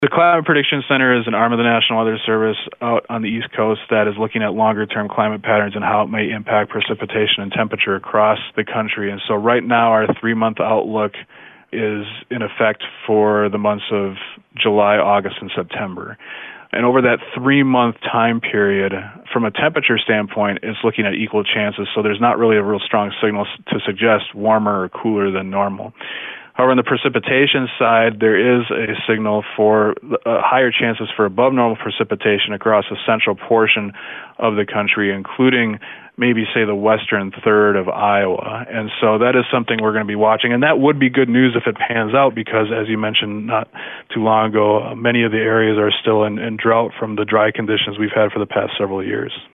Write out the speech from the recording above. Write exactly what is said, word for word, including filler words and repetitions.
The Climate Prediction Center is an arm of the National Weather Service out on the East Coast that is looking at longer-term climate patterns and how it may impact precipitation and temperature across the country. And so right now our three-month outlook is in effect for the months of July, August, and September. And over that three-month time period, from a temperature standpoint, it's looking at equal chances, so there's not really a real strong signal to suggest warmer or cooler than normal. However, on the precipitation side, there is a signal for uh, higher chances for above normal precipitation across a central portion of the country, including maybe, say, the western third of Iowa. And so that is something we're going to be watching. And that would be good news if it pans out because, as you mentioned not too long ago, uh, many of the areas are still in, in drought from the dry conditions we've had for the past several years.